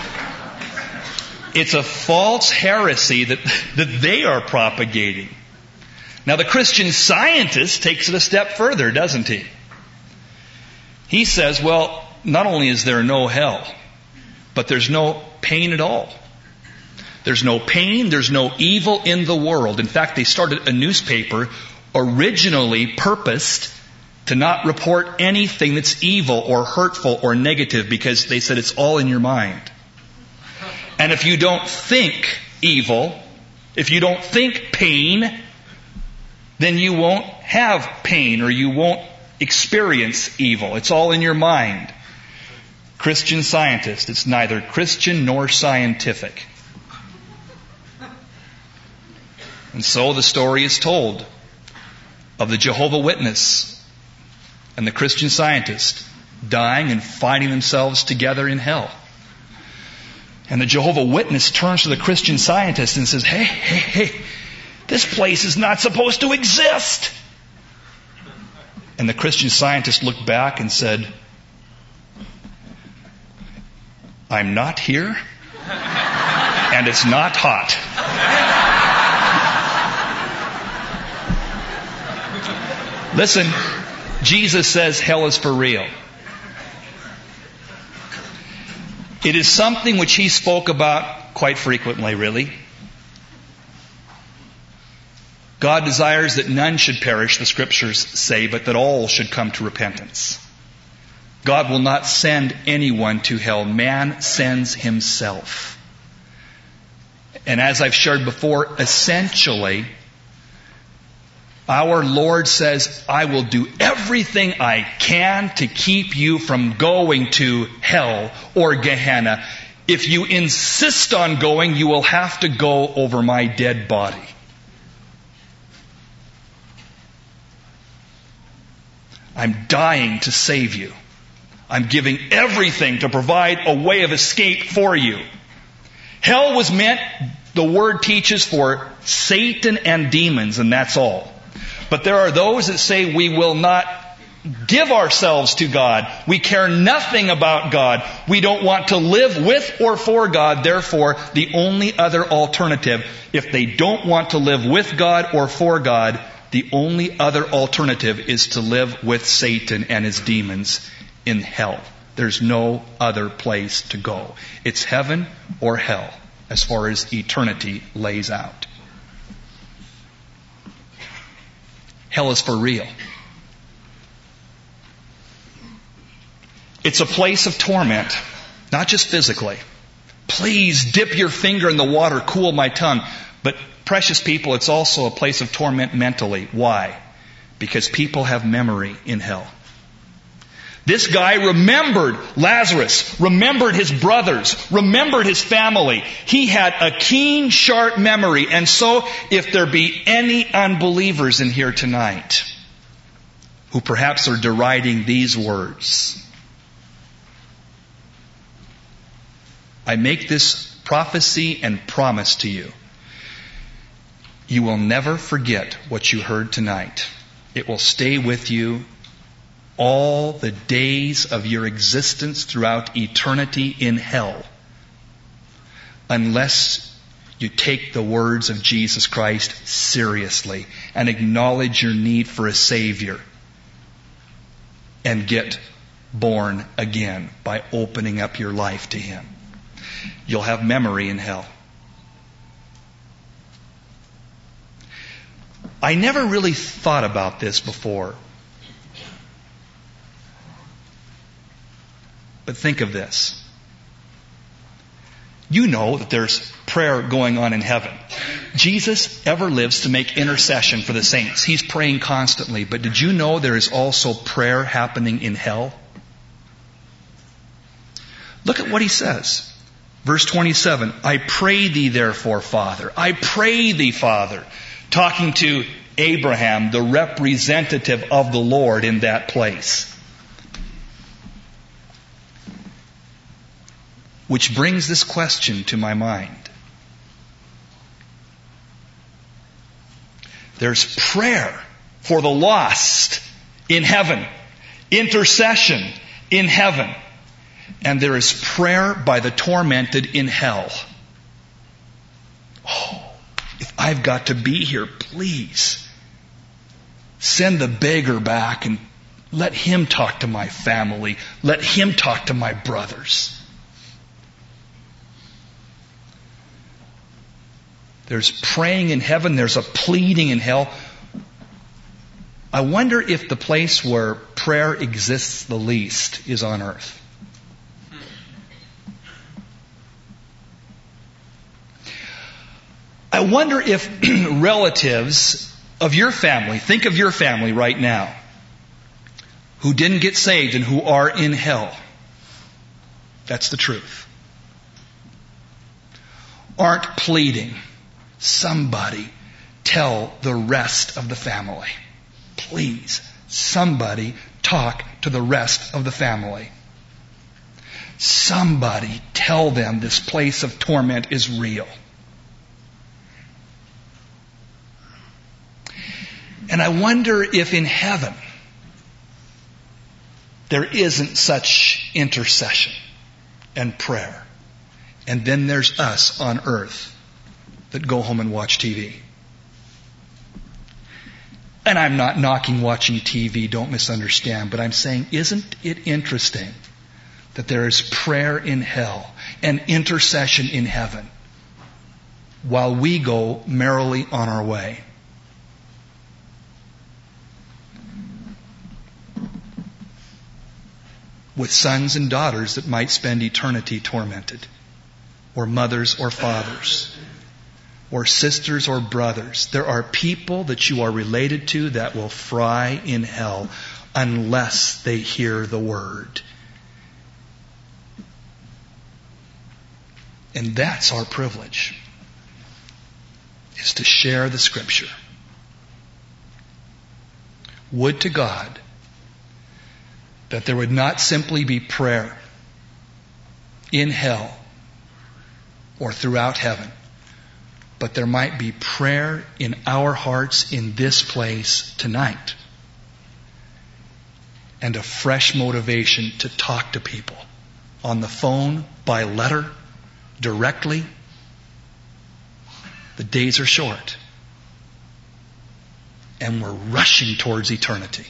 it's a false heresy that, that they are propagating. Now the Christian Scientist takes it a step further, doesn't he? He says, well, not only is there no hell, but there's no pain at all. There's no pain, there's no evil in the world. In fact, they started a newspaper originally purposed to not report anything that's evil or hurtful or negative, because they said it's all in your mind. And if you don't think evil, if you don't think pain, then you won't have pain or you won't experience evil. It's all in your mind. Christian Scientist, it's neither Christian nor scientific. And so the story is told of the Jehovah's Witness and the Christian Scientist dying and finding themselves together in hell. And the Jehovah's Witness turns to the Christian Scientist and says, hey, hey, hey, this place is not supposed to exist. And the Christian Scientist looked back and said, I'm not here, and it's not hot. Listen, Jesus says hell is for real. It is something which he spoke about quite frequently, really. God desires that none should perish, the Scriptures say, but that all should come to repentance. God will not send anyone to hell. Man sends himself. And as I've shared before, essentially, our Lord says, I will do everything I can to keep you from going to hell or Gehenna. If you insist on going, you will have to go over my dead body. I'm dying to save you. I'm giving everything to provide a way of escape for you. Hell was meant, the word teaches, for Satan and demons, and that's all. But there are those that say we will not give ourselves to God. We care nothing about God. We don't want to live with or for God. Therefore, the only other alternative, if they don't want to live with God or for God, the only other alternative is to live with Satan and his demons in hell. There's no other place to go. It's heaven or hell as far as eternity lays out. Hell is for real. It's a place of torment, not just physically. Please dip your finger in the water, cool my tongue. But precious people, it's also a place of torment mentally. Why? Because people have memory in hell. This guy remembered Lazarus, remembered his brothers, remembered his family. He had a keen, sharp memory. And so, if there be any unbelievers in here tonight who perhaps are deriding these words, I make this prophecy and promise to you. You will never forget what you heard tonight. It will stay with you all the days of your existence throughout eternity in hell, unless you take the words of Jesus Christ seriously and acknowledge your need for a Savior and get born again by opening up your life to Him. You'll have memory in hell. I never really thought about this before. But think of this. You know that there's prayer going on in heaven. Jesus ever lives to make intercession for the saints. He's praying constantly. But did you know there is also prayer happening in hell? Look at what he says. Verse twenty-seven, I pray thee therefore, Father. I pray thee, Father. Talking to Abraham, the representative of the Lord in that place. Which brings this question to my mind. There's prayer for the lost in heaven. Intercession in heaven. And there is prayer by the tormented in hell. Oh, if I've got to be here, please send the beggar back and let him talk to my family. Let him talk to my brothers. There's praying in heaven. There's a pleading in hell. I wonder if the place where prayer exists the least is on earth. I wonder if relatives of your family, think of your family right now, who didn't get saved and who are in hell. That's the truth. Aren't pleading. Somebody tell the rest of the family. Please, somebody talk to the rest of the family. Somebody tell them this place of torment is real. And I wonder if in heaven there isn't such intercession and prayer. And then there's us on earth that go home and watch T V. And I'm not knocking watching T V, don't misunderstand, but I'm saying, isn't it interesting that there is prayer in hell and intercession in heaven while we go merrily on our way? with sons and daughters that might spend eternity tormented, or mothers or fathers, or sisters or brothers. There are people that you are related to that will fry in hell unless they hear the word. And that's our privilege, is to share the Scripture. Would to God that there would not simply be prayer in hell or throughout heaven, but there might be prayer in our hearts in this place tonight, and a fresh motivation to talk to people on the phone, by letter, directly. The days are short, and we're rushing towards eternity.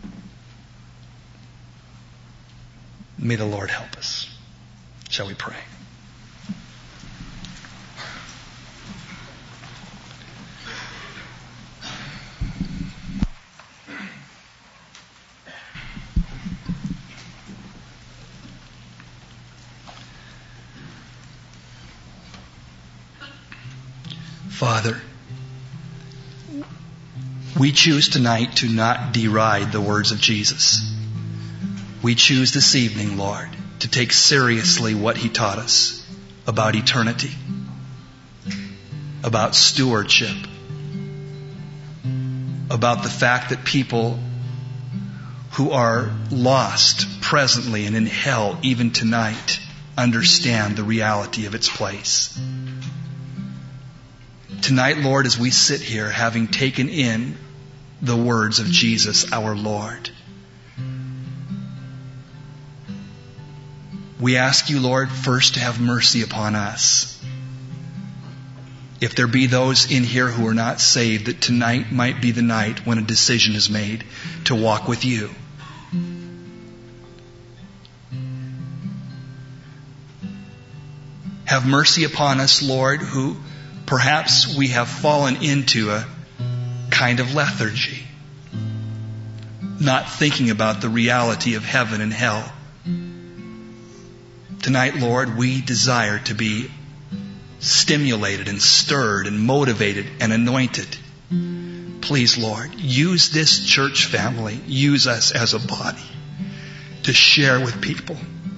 May the Lord help us. Shall we pray? Father, we choose tonight to not deride the words of Jesus. We choose this evening, Lord, to take seriously what He taught us about eternity, about stewardship, about the fact that people who are lost presently and in hell even tonight understand the reality of its place. Tonight, Lord, as we sit here having taken in the words of Jesus, our Lord, we ask you, Lord, first to have mercy upon us. If there be those in here who are not saved, that tonight might be the night when a decision is made to walk with you. Have mercy upon us, Lord, who perhaps we have fallen into a kind of lethargy, not thinking about the reality of heaven and hell. Tonight, Lord, we desire to be stimulated and stirred and motivated and anointed. Please, Lord, use this church family, use us as a body to share with people.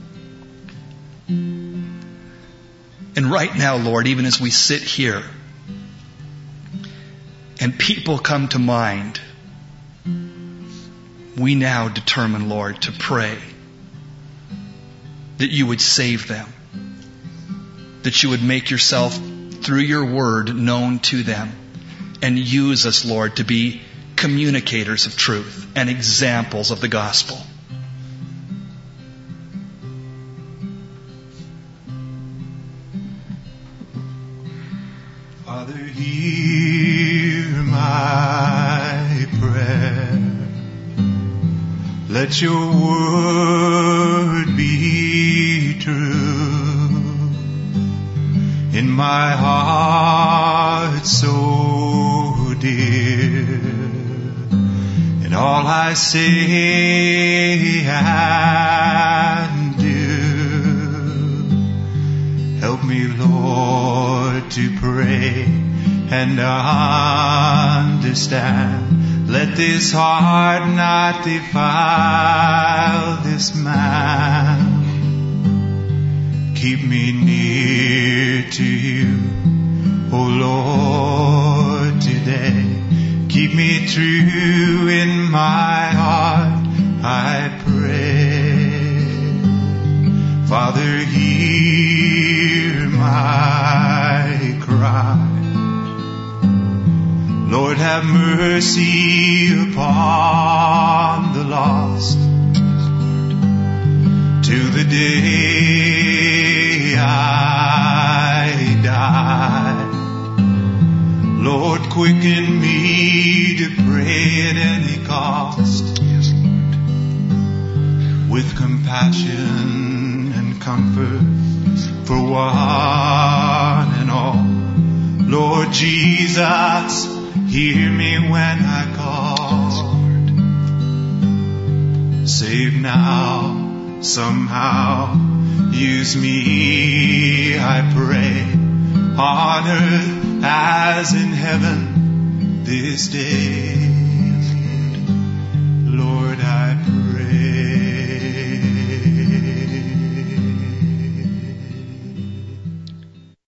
And right now, Lord, even as we sit here and people come to mind, we now determine, Lord, to pray that you would save them, that you would make yourself through your word known to them, and use us, Lord, to be communicators of truth and examples of the gospel. Father, hear my prayer. Let your word be true in my heart so dear. In all I say and do, help me, Lord, to pray and understand. Let this heart not defile this man. Keep me near to you, O Lord, today. Keep me true in my heart, I pray. Father, hear my cry. Lord, have mercy upon the lost to the day I die. Lord, quicken me to pray at any cost, with compassion and comfort for one and all. Lord Jesus, hear me when I call. Save now, somehow. Use me, I pray, on earth as in heaven this day. Lord, I pray.